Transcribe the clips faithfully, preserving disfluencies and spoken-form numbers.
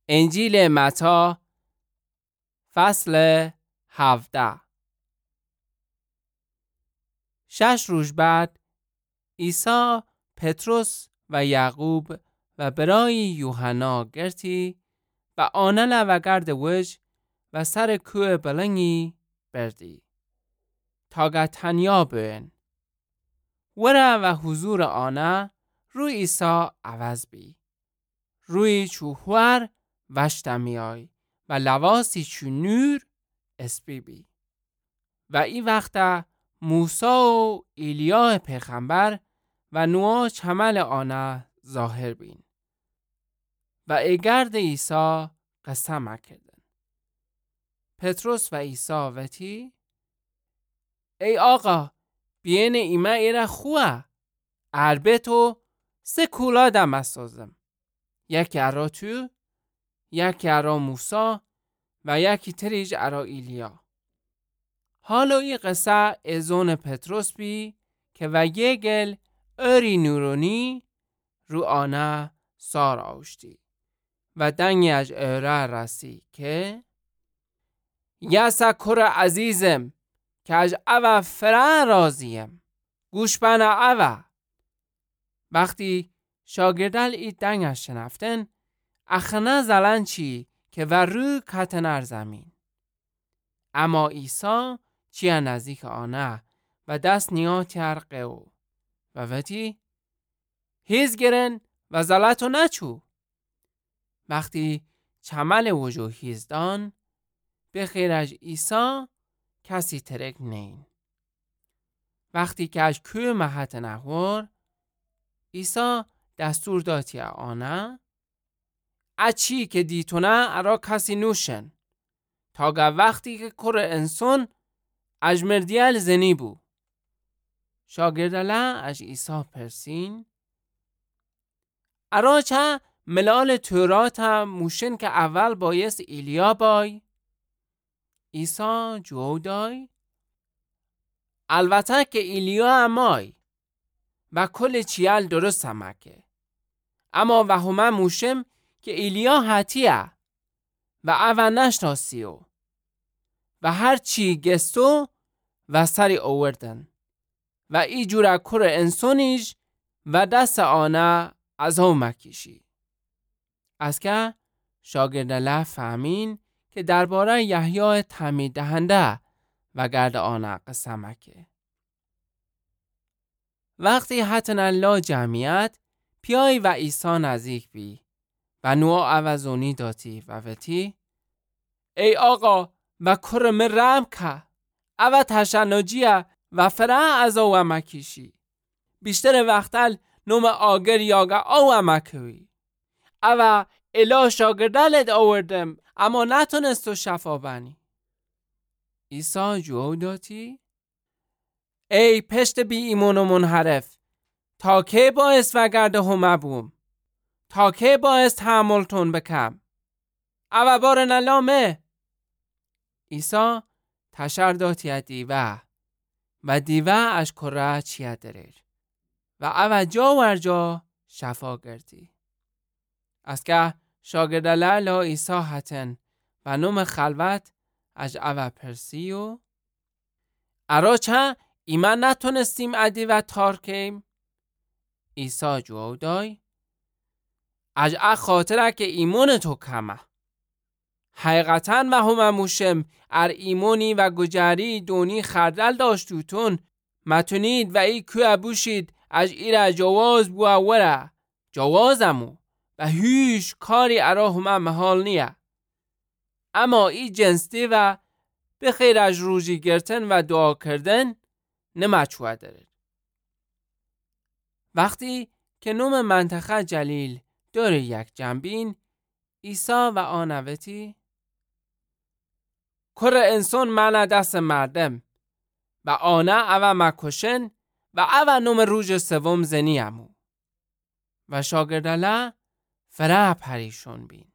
انجیل متی فصل هفده. شش روز بعد عیسی پتروس و یعقوب و برای یوحنا گرتی و آنه و گرد وج و سر کوه بلنگی بردی تا تنیا بین وره و حضور آنه روی عیسی عوض بی روی چوهور وشتمی آی و لواسی چو نور اسبی بی و این وقت موسی و ایلیا پیغمبر و نوح چمل آنه ظاهر بین و ایگرد عیسی قسم کردن. پتروس و عیسی وتی ای آقا بیین ایمه ایره خواه اربه تو سه کولا دم اسازم، یکی ارا تو، یکی ارا موسی و یکی تریج ارا ایلیا. حالا ای قصه ازون پتروس بی که و یه گل اری نورونی رو آنه سار آوشتی و دنگی از اره رسی که یسا کر عزیزم که از اوه فرن رازیم گوش بنا اوه. وقتی شاگردال ای دنگ شنفتن اخنه زلن چی که و رو کتنر زمین. اما عیسی چیه نزدیک آنه و دست نیاتی ارقه او و وتی هیز گرن و زلتو نچو. وقتی چمل وجو هیزدان به خیر از عیسی کسی ترک نین. وقتی که از کوه محط نهور عیسی دستور داتی آنه اچی که دیتونه ارا کسی نوشن تا گه وقتی که کر انسان از مردیل زنی بو. شاگرداله از عیسی پرسین ارا چه ملال تورات هم موشن که اول بایست ایلیا بای؟ عیسی جواب دای البته که ایلیا همای و کل چیال درست همکه، اما وهمه موشم که ایلیا حتیه و اول نشناسیو و هر چی گستو و سری آوردن و ای جورا کر انسانیش و دست آنه از هم مکیشی. از که شاگرداله فهمین که درباره یحیی تعمید دهنده و گرد آنه قسمکه. وقتی حتن الله جمعیت پیای و عیسی نزدیک بی و نوع عوضونی داتی و وتی ای آقا و کرم رم که او تشنجیه و فره از او مکیشی بیشتر وقتل نوم آگر یاگه او مکوی او الا شاگردلت آوردم اما نتونستو شفا بنی. عیسی جواب داتی ای پشت بی ایمان و منحرف تا که باعث و گرده همه بوم تا که باعث تحملتون بکم او بار نلامه. عیسی تشر داتی دیوه و دیوه اش کره چیه دریر و او جا ورجا شفا گردی. از که شاگرداله لا عیسی حتن و نوم خلوت از او پرسیو ارا چه ایمان نتونستیم ادی و تارکیم؟ عیسی جواب دای از ا خاطره که ایمان تو کمه. حقیقتاً و هم موشم ار ایمونی و گجری دونی خردل داشتوتون متونید و ای که بوشید از ایره جواز بو اوره جوازمو و هیچ کاری ارا همه محال نیه. اما ای جنستی و بخیر از روزی گرتن و دعا کردن نمچوه داره. وقتی که نوم منطقه جلیل داره یک جنبین عیسی و آنوتی کر انسان منه دست مردم و آنه او مکشن و او نوم روز سوم زنی امو و شاگرداله فره پریشون بین.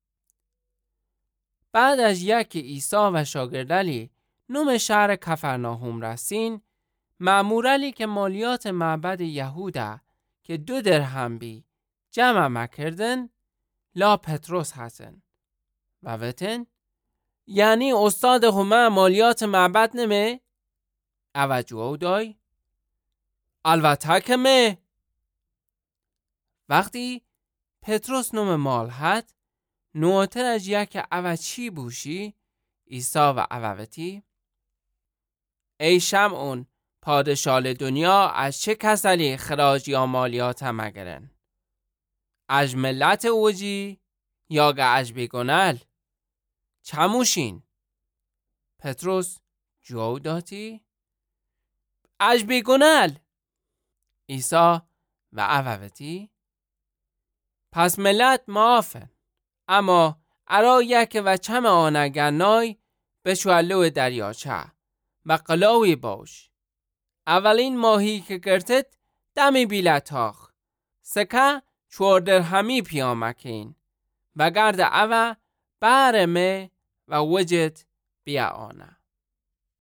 بعد از یک عیسی و شاگردالی نوم شهر کفرناهم رسین مأمورالی که مالیات معبد یهودا که دو درهم بی جمع مکردن لا پتروس هستن و وتن یعنی استاد همه مالیات معبد نمه او جواب دای البته که مه. وقتی پتروس نوم مال هد نوتر از یک او چی بوشی عیسی و اووتی ای شمعون پادشاه دنیا از چه کسلی خراج یا مالیات مگرن؟ از ملت اوجی یا گه از بیگنال؟ چموشین؟ پتروس جواب داتی از بیگنال. عیسی و اووتی پس ملت معافن، اما ارا یک و چم آنگرنای بشولو دریاچه و قلاوی باش. اولین ماهی که گرتت دمی بیلتاخ سکه چور درهمی پیامکین و گرد اوه برمه و وجد بیا آنه.